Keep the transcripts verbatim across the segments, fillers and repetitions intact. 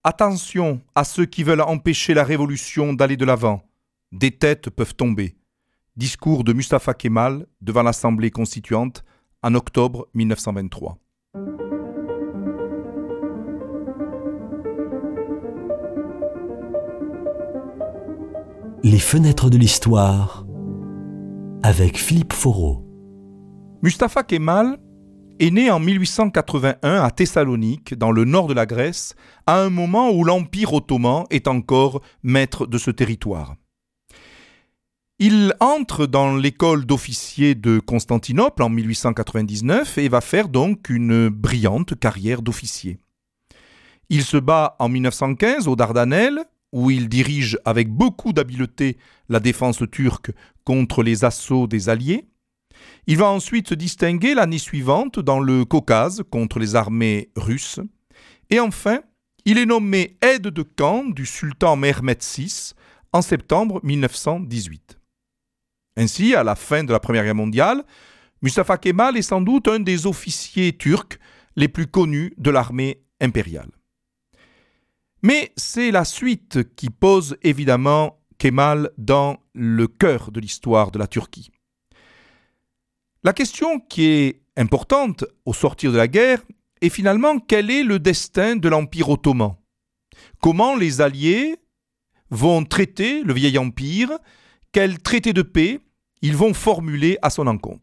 Attention à ceux qui veulent empêcher la révolution d'aller de l'avant. Des têtes peuvent tomber. Discours de Mustafa Kemal devant l'Assemblée constituante en octobre mille neuf cent vingt-trois. Les fenêtres de l'histoire avec Philippe Foreau. Mustafa Kemal est né en mille huit cent quatre-vingt-un à Thessalonique, dans le nord de la Grèce, à un moment où l'Empire ottoman est encore maître de ce territoire. Il entre dans l'école d'officiers de Constantinople en mille huit cent quatre-vingt-dix-neuf et va faire donc une brillante carrière d'officier. Il se bat en mille neuf cent quinze aux Dardanelles, où il dirige avec beaucoup d'habileté la défense turque contre les assauts des Alliés. Il va ensuite se distinguer l'année suivante dans le Caucase contre les armées russes. Et enfin, il est nommé aide de camp du sultan Mehmed six en septembre mille neuf cent dix-huit. Ainsi, à la fin de la Première Guerre mondiale, Mustafa Kemal est sans doute un des officiers turcs les plus connus de l'armée impériale. Mais c'est la suite qui pose évidemment Kemal dans le cœur de l'histoire de la Turquie. La question qui est importante au sortir de la guerre est finalement quel est le destin de l'Empire ottoman ? Comment les Alliés vont traiter le vieil empire ? Quel traité de paix ils vont formuler à son encontre ?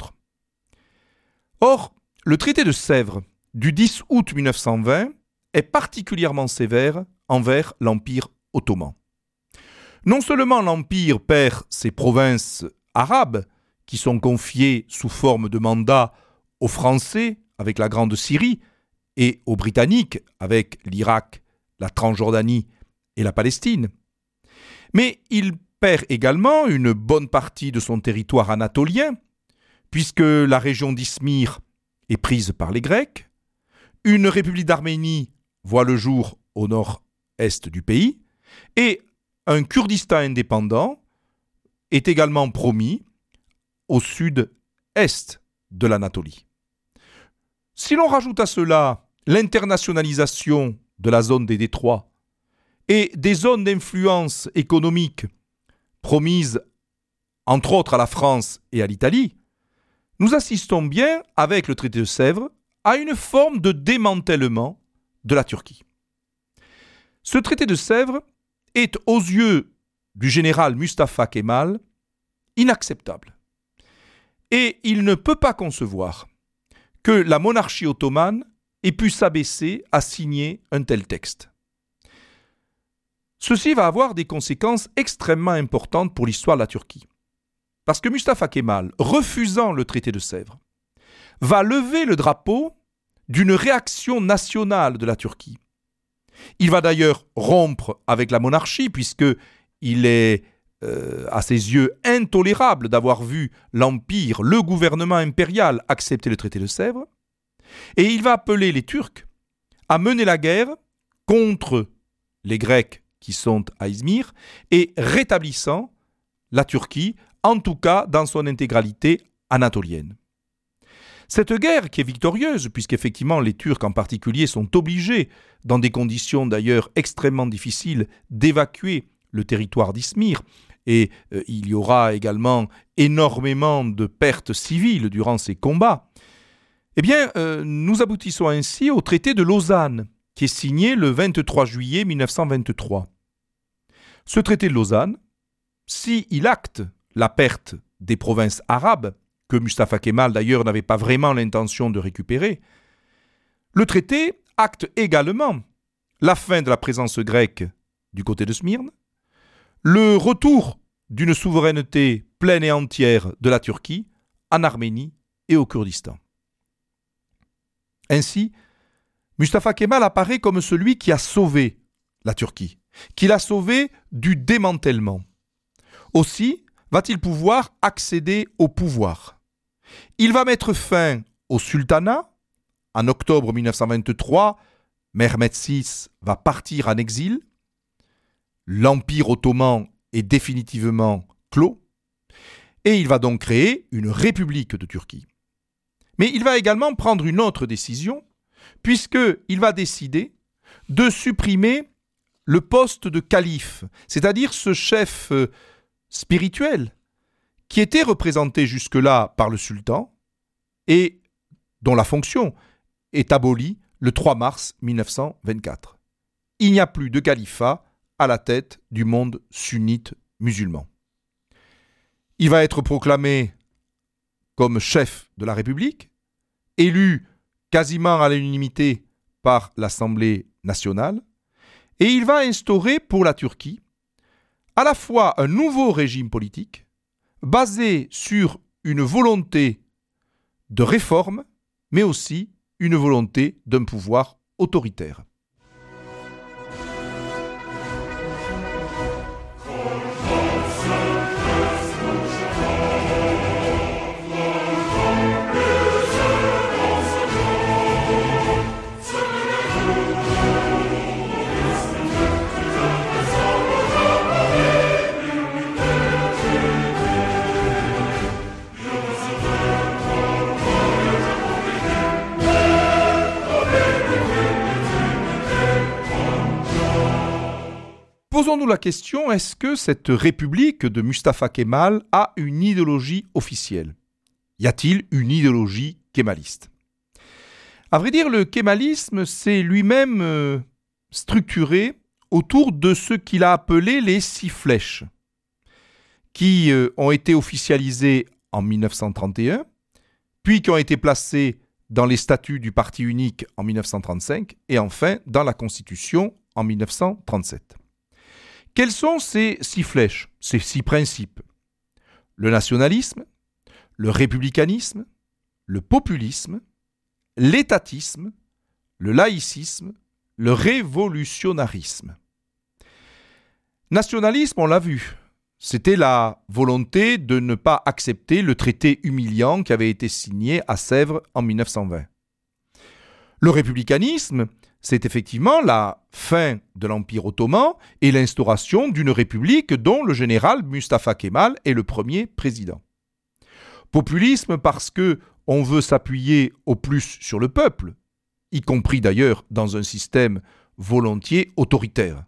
Or, le traité de Sèvres du dix août mille neuf cent vingt est particulièrement sévère envers l'Empire ottoman. Non seulement l'Empire perd ses provinces arabes, qui sont confiées sous forme de mandat aux Français avec la Grande Syrie et aux Britanniques avec l'Irak, la Transjordanie et la Palestine, mais il perd également une bonne partie de son territoire anatolien, puisque la région d'Izmir est prise par les Grecs, une république d'Arménie voit le jour au nord-est du pays, et un Kurdistan indépendant est également promis au sud-est de l'Anatolie. Si l'on rajoute à cela l'internationalisation de la zone des détroits et des zones d'influence économique promises entre autres à la France et à l'Italie, nous assistons bien, avec le traité de Sèvres, à une forme de démantèlement de la Turquie. Ce traité de Sèvres est, aux yeux du général Mustafa Kemal, inacceptable. Et il ne peut pas concevoir que la monarchie ottomane ait pu s'abaisser à signer un tel texte. Ceci va avoir des conséquences extrêmement importantes pour l'histoire de la Turquie. Parce que Mustafa Kemal, refusant le traité de Sèvres, va lever le drapeau d'une réaction nationale de la Turquie. Il va d'ailleurs rompre avec la monarchie, puisqu'il est, euh, à ses yeux, intolérable d'avoir vu l'Empire, le gouvernement impérial, accepter le traité de Sèvres. Et il va appeler les Turcs à mener la guerre contre les Grecs qui sont à Izmir et rétablissant la Turquie, en tout cas dans son intégralité anatolienne. Cette guerre qui est victorieuse, puisqu'effectivement les Turcs en particulier sont obligés, dans des conditions d'ailleurs extrêmement difficiles, d'évacuer le territoire d'Izmir, et euh, il y aura également énormément de pertes civiles durant ces combats, eh bien, euh, nous aboutissons ainsi au traité de Lausanne, qui est signé le vingt-trois juillet mille neuf cent vingt-trois. Ce traité de Lausanne, s'il acte la perte des provinces arabes, que Mustafa Kemal d'ailleurs n'avait pas vraiment l'intention de récupérer, le traité acte également la fin de la présence grecque du côté de Smyrne, le retour d'une souveraineté pleine et entière de la Turquie en Arménie et au Kurdistan. Ainsi, Mustafa Kemal apparaît comme celui qui a sauvé la Turquie, qui l'a sauvée du démantèlement. Aussi va-t-il pouvoir accéder au pouvoir. Il va mettre fin au sultanat. En octobre mille neuf cent vingt-trois, Mehmed six va partir en exil. L'Empire ottoman est définitivement clos. Et il va donc créer une république de Turquie. Mais il va également prendre une autre décision, puisqu'il va décider de supprimer le poste de calife, c'est-à-dire ce chef euh, spirituel qui était représenté jusque-là par le sultan et dont la fonction est abolie le trois mars mille neuf cent vingt-quatre. Il n'y a plus de califat à la tête du monde sunnite musulman. Il va être proclamé comme chef de la République, élu quasiment à l'unanimité par l'Assemblée nationale, et il va instaurer pour la Turquie à la fois un nouveau régime politique basé sur une volonté de réforme, mais aussi une volonté d'un pouvoir autoritaire. Posons-nous la question, est-ce que cette république de Mustafa Kemal a une idéologie officielle ? Y a-t-il une idéologie kémaliste ? À vrai dire, le kémalisme s'est lui-même euh, structuré autour de ce qu'il a appelé les six flèches, qui euh, ont été officialisées en mille neuf cent trente et un, puis qui ont été placées dans les statuts du parti unique en mille neuf cent trente-cinq, et enfin dans la Constitution en mille neuf cent trente-sept. Quelles sont ces six flèches, ces six principes ? Le nationalisme, le républicanisme, le populisme, l'étatisme, le laïcisme, le révolutionnarisme. Nationalisme, on l'a vu, c'était la volonté de ne pas accepter le traité humiliant qui avait été signé à Sèvres en mille neuf cent vingt. Le républicanisme, c'est effectivement la fin de l'Empire ottoman et l'instauration d'une république dont le général Mustafa Kemal est le premier président. Populisme parce que on veut s'appuyer au plus sur le peuple, y compris d'ailleurs dans un système volontiers autoritaire.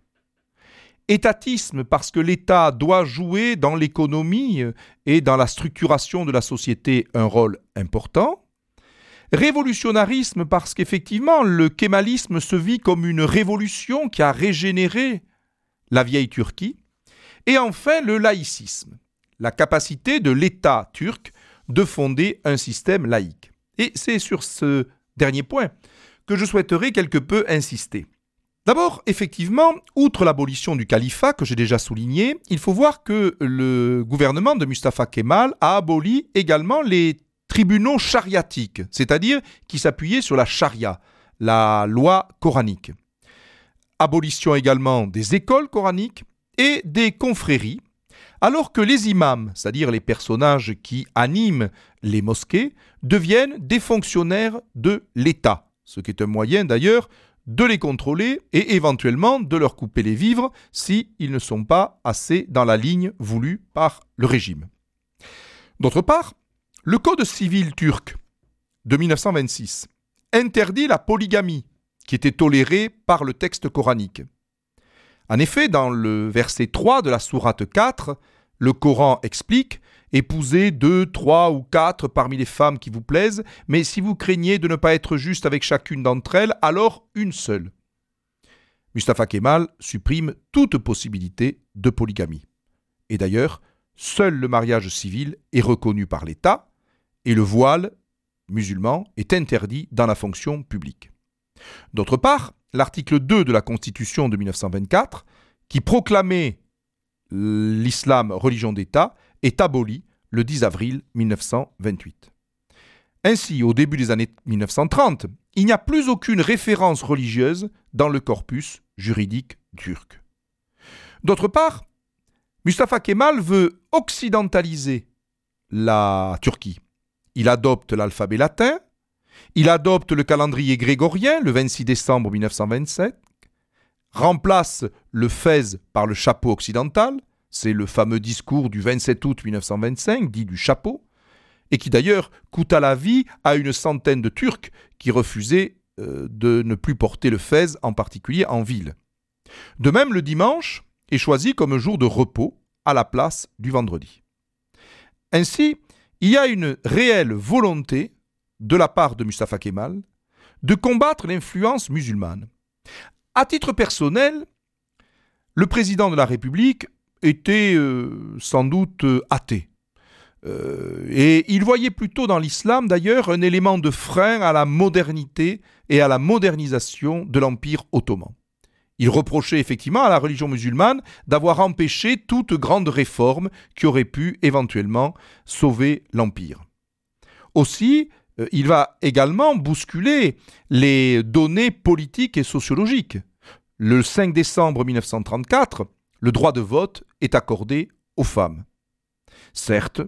Étatisme parce que l'État doit jouer dans l'économie et dans la structuration de la société un rôle important. Révolutionnarisme parce qu'effectivement, le kémalisme se vit comme une révolution qui a régénéré la vieille Turquie. Et enfin, le laïcisme, la capacité de l'État turc de fonder un système laïque. Et c'est sur ce dernier point que je souhaiterais quelque peu insister. D'abord, effectivement, outre l'abolition du califat que j'ai déjà souligné, il faut voir que le gouvernement de Mustafa Kemal a aboli également les tribunaux chariatiques, c'est-à-dire qui s'appuyaient sur la charia, la loi coranique. Abolition également des écoles coraniques et des confréries, alors que les imams, c'est-à-dire les personnages qui animent les mosquées, deviennent des fonctionnaires de l'État, ce qui est un moyen d'ailleurs de les contrôler et éventuellement de leur couper les vivres s'ils ne sont pas assez dans la ligne voulue par le régime. D'autre part, le Code civil turc de mille neuf cent vingt-six interdit la polygamie qui était tolérée par le texte coranique. En effet, dans le verset trois de la sourate quatre, le Coran explique « Épousez deux, trois ou quatre parmi les femmes qui vous plaisent, mais si vous craignez de ne pas être juste avec chacune d'entre elles, alors une seule. » Mustafa Kemal supprime toute possibilité de polygamie. Et d'ailleurs, seul le mariage civil est reconnu par l'État et le voile musulman est interdit dans la fonction publique. D'autre part, l'article deux de la Constitution de mille neuf cent vingt-quatre, qui proclamait l'islam religion d'État, est aboli le dix avril mille neuf cent vingt-huit. Ainsi, au début des années mille neuf cent trente, il n'y a plus aucune référence religieuse dans le corpus juridique turc. D'autre part, Mustafa Kemal veut occidentaliser la Turquie. Il adopte l'alphabet latin, il adopte le calendrier grégorien le vingt-six décembre mille neuf cent vingt-sept, remplace le fez par le chapeau occidental, c'est le fameux discours du vingt-sept août mille neuf cent vingt-cinq, dit du chapeau, et qui d'ailleurs coûta la vie à une centaine de Turcs qui refusaient euh, de ne plus porter le fez, en particulier en ville. De même, le dimanche est choisi comme jour de repos à la place du vendredi. Ainsi, il y a une réelle volonté de la part de Mustapha Kemal de combattre l'influence musulmane. À titre personnel, le président de la République était euh, sans doute euh, athée. Euh, et il voyait plutôt dans l'islam d'ailleurs un élément de frein à la modernité et à la modernisation de l'Empire ottoman. Il reprochait effectivement à la religion musulmane d'avoir empêché toute grande réforme qui aurait pu éventuellement sauver l'Empire. Aussi, euh, il va également bousculer les données politiques et sociologiques. Le cinq décembre mille neuf cent trente-quatre, le droit de vote est accordé aux femmes. Certes,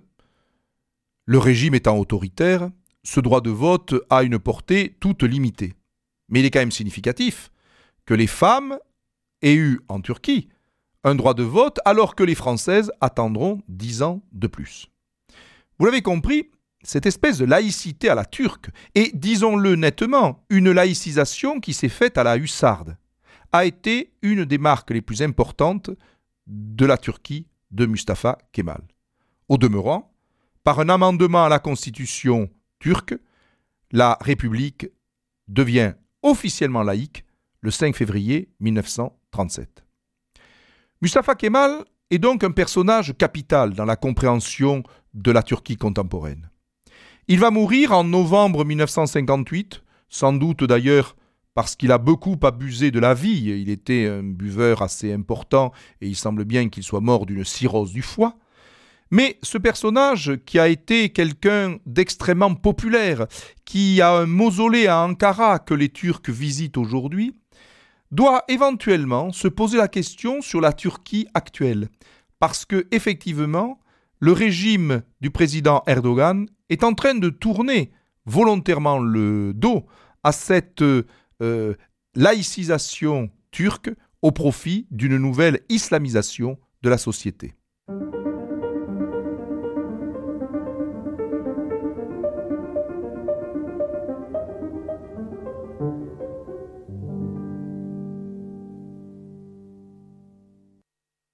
le régime étant autoritaire, ce droit de vote a une portée toute limitée. Mais il est quand même significatif que les femmes aient eu en Turquie un droit de vote alors que les Françaises attendront dix ans de plus. Vous l'avez compris, cette espèce de laïcité à la turque, et disons-le nettement, une laïcisation qui s'est faite à la hussarde, a été une des marques les plus importantes de la Turquie de Mustapha Kemal. Au demeurant, par un amendement à la constitution turque, la République devient officiellement laïque le cinq février mille neuf cent trente-sept. Mustapha Kemal est donc un personnage capital dans la compréhension de la Turquie contemporaine. Il va mourir en novembre mille neuf cent cinquante-huit, sans doute d'ailleurs parce qu'il a beaucoup abusé de la vie. Il était un buveur assez important et il semble bien qu'il soit mort d'une cirrhose du foie. Mais ce personnage, qui a été quelqu'un d'extrêmement populaire, qui a un mausolée à Ankara que les Turcs visitent aujourd'hui, doit éventuellement se poser la question sur la Turquie actuelle. Parce que, effectivement, le régime du président Erdogan est en train de tourner volontairement le dos à cette euh, laïcisation turque au profit d'une nouvelle islamisation de la société.